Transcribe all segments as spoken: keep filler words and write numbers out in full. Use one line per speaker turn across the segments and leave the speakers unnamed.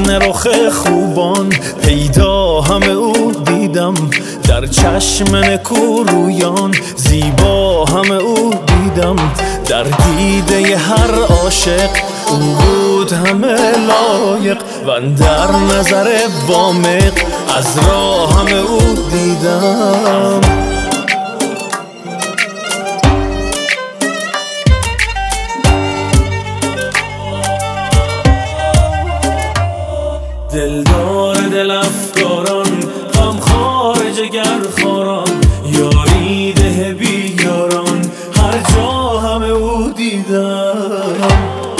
رخ خوبان پیدا همه او دیدم، در چشم نکورویان زیبا همه او دیدم، در دیده هر عاشق او بود همه لایق و در نظر وامق از راه همه او دیدم. دلدار دل افکاران، غمخوار جگر خاران، یاری ده بیاران، هر جا همه او دیدم.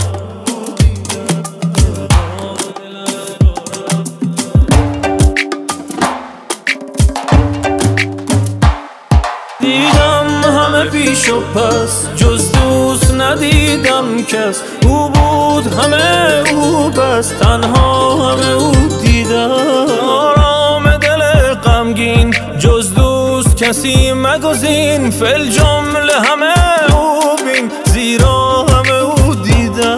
دیدم همه پیش و پس، جز دوست ندیدم کس، او بود همه او بس، تنها همه او دیدم. آرام دل غمگین، جز دوست کسی مگزین، فل جمله همه او بین، زیرا همه او دیدم.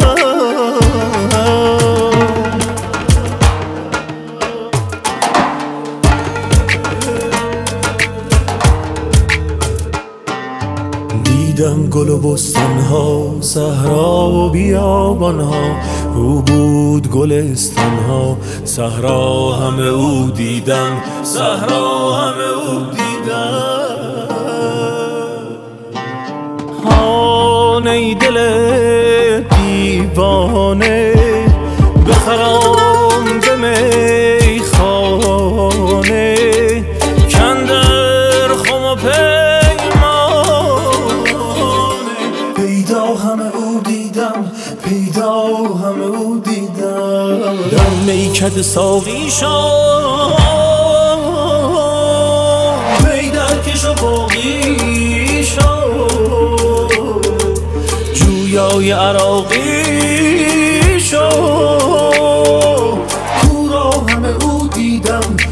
دیدم گل و بستان ها، صحرا و بیابان ها، او بود گلستان ها، صحرا همه او دیدم، صحرا همه او دیدم. هان ای دل دیوانه، بخرام به میخانه، کندر خم و پیدا همه او دیدم، پیدا همه او دیدم. در میکد ساقی شام، می در کش و باقی شام، جویای عراقی شام، او را همه او دیدم،